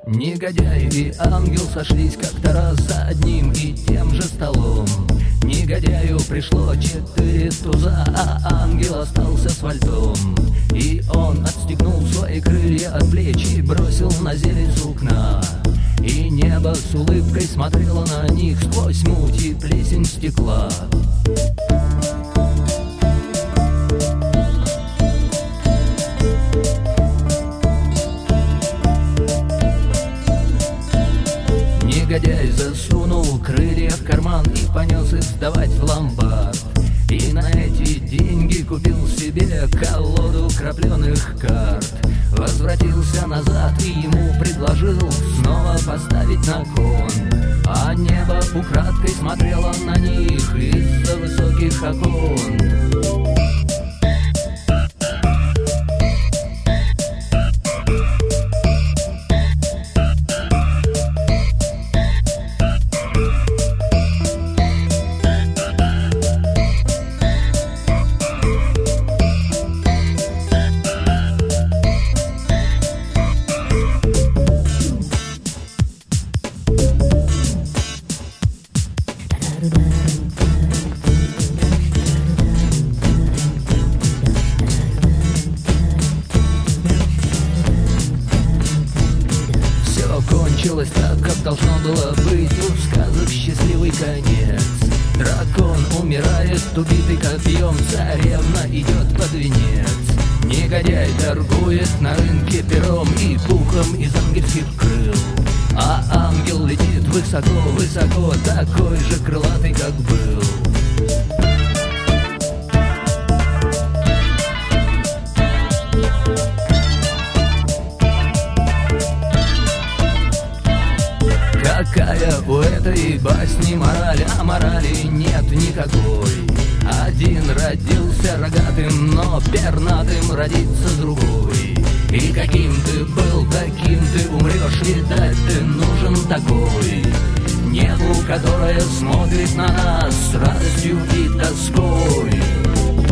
Негодяй и ангел сошлись как-то раз за одним и тем же столом. Негодяю пришло 4 туза, а ангел остался с вальтом. И он отстегнул свои крылья от плеч и бросил на зелень сукна. И небо с улыбкой смотрело на них сквозь муть и плесень стекла. Негодяй засунул крылья в карман и понес их сдавать в ломбард. И на эти деньги купил себе колоду крапленых карт. Возвратился назад и ему предложил снова поставить на кон. А небо украдкой смотрело на них из-за высоких окон. Кончилось так, как должно было быть, у сказок счастливый конец. Дракон умирает, убитый копьем, царевна идет под венец. Негодяй торгует на рынке пером и пухом из ангельских крыл. А ангел летит высоко-высоко, такой же крылатый, как был. Какая у этой басни мораль, а морали нет никакой. Один родился рогатым, но пернатым родится другой. И каким ты был, таким ты умрешь, видать, ты нужен такой. Небу, которое смотрит на нас с радостью и тоской.